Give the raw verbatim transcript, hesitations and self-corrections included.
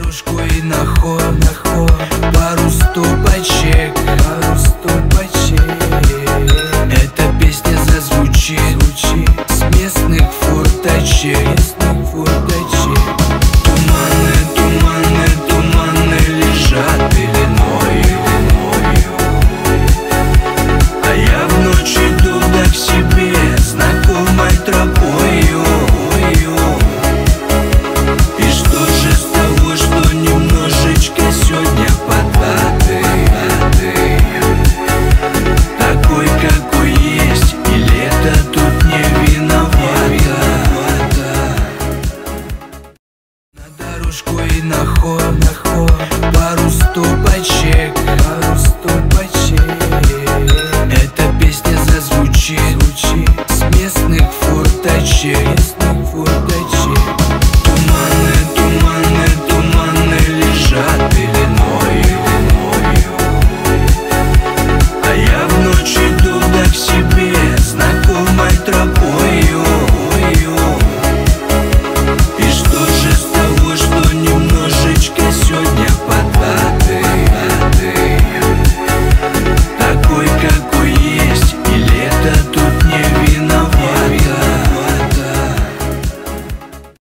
дорожку и на ход, на ход. Пару стопочек, пару стопочек. Эта песня зазвучит, звучит с местных форточек, местных форточек. Туманы, туманы, туманы лежат пеленою, а я в ночь иду да к себе знакомой тропою. И что же с того, что немножечко сегодня поддаты, такой, какой есть, и лето тут не виновато. На дорожку и на ход, на ход. Пару стопочек, пару стопочек. Эта песня зазвучит, звучит с местных форточек, местных форточек.